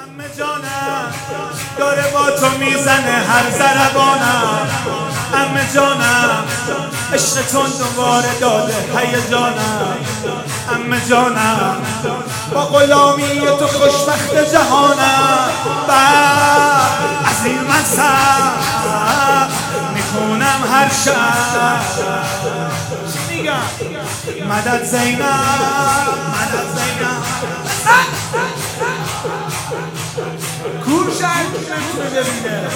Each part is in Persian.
عمه جانم داره با تو میزنه هر ضربانم. عمه جانم عشقتون دوباره داده هیجانم. عمه جانم با غلامی تو خوشبخت جهانم. از این من سر میکنم هر شب. چی میگم؟ مدد زینب، مدد زینب. کور شهر نمیتونه ببینه.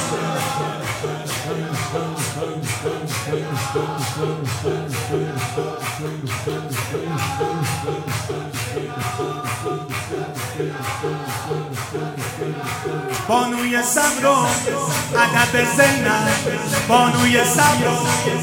بانوی صبر و ادب زینب، بانوی صبر و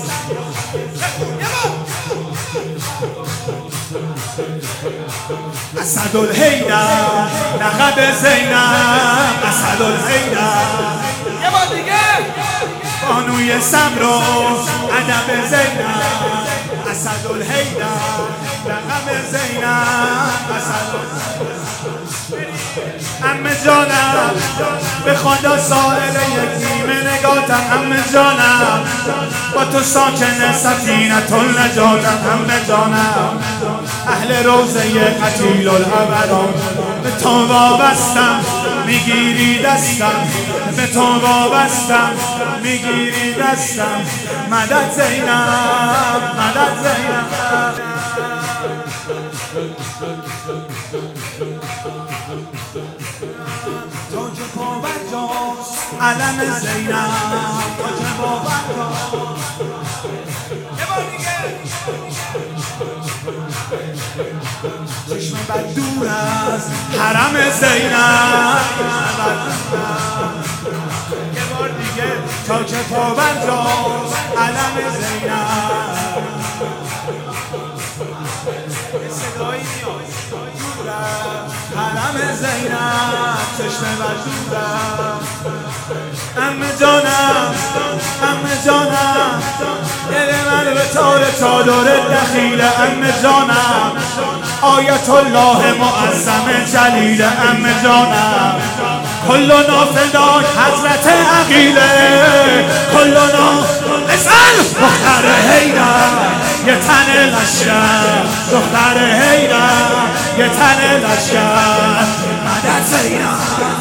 اسدالحیدر، لقب زینب اسدالحیدر. یه بار دیگه. بانوی صبر و ادب زینب اسدالحیدر، لقب زینب اسدالحیدر. عمه جانم به خدا سائل یک نیمه نگاتم. عمه جانم با تو ساکن سفینة النجاتم. عمه جانم اهل روضه قتیل الابران. به تو وابستم میگیری دستم، به تو وابستم میگیری دستم. مدد زینب، مدد زینب. تاج پابرجاست علم زینب، تاج پابرجاست. یه بار دیگه. چشم بد دور از حرم زینب. یه بار دیگه. تاج پابرجاست علم زینب. صدایی میاد. حرم زینب چشم بردورم. عمه جانم، عمه جانم دل من به تار چادر دخیل. عمه جانم آیت الله معظم جلیل. عمه جانم کلنا فداک حضرت عقیله. کلنا اسأل دختر حیدر یه تن لشکر. دختر حیدر یه تن لشکر. مدد زینب.